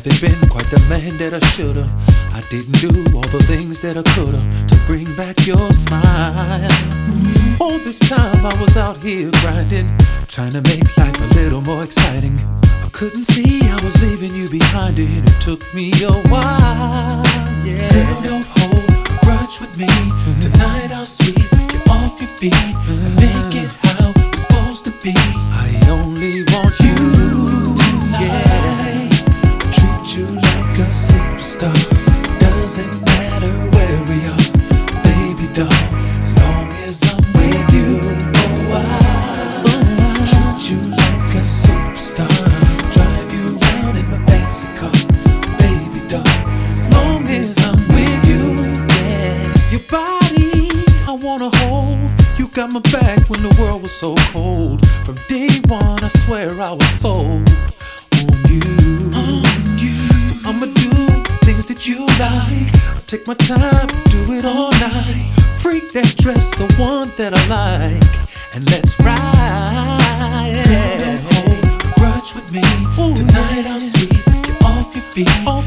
Haven't been quite the man that I shoulda. I didn't do all the things that I coulda to bring back your smile. All this time I was out here grinding, trying to make life a little more exciting. I couldn't see I was leaving you behind, and it took me a while. Yeah. Girl, don't hold a grudge with me. Tonight I'll sweep you off your feet and make it how it's supposed to be. I only want you tonight. Yeah. Treat you like a superstar. Doesn't matter where we are, baby doll, as long as I'm with you. Oh, I treat you like a superstar. Drive you around in my fancy car, baby doll, as long as I'm with you. Yeah. Your body I wanna hold. You got my back when the world was so cold. From day one I swear I was sold on you. So I'ma do things that you like. I'll take my time, do it all night. Freak that dress, the one that I like, and let's ride. Girl, don't hold a grudge with me. Ooh, tonight I'll sweep you off your feet.